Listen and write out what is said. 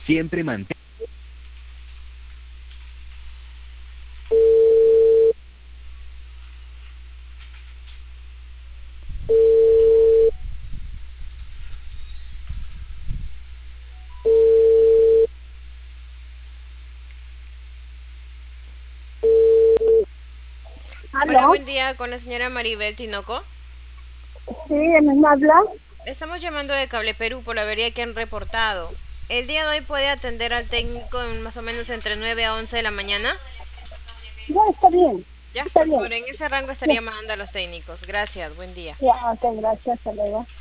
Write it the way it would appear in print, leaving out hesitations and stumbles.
Siempre mantén. Hola, ¿Aló? buen día con la señora Maribel Tinoco. Sí, ¿de mismo habla? Estamos llamando de Cable Perú por la avería que han reportado. El día de hoy puede atender al técnico en más o menos entre 9 a 11 de la mañana. Ya, está bien, Ya, está por bien. favor, en ese rango Ya, estaría mandando a los técnicos. Gracias, buen día. ya, ok, gracias, hasta luego.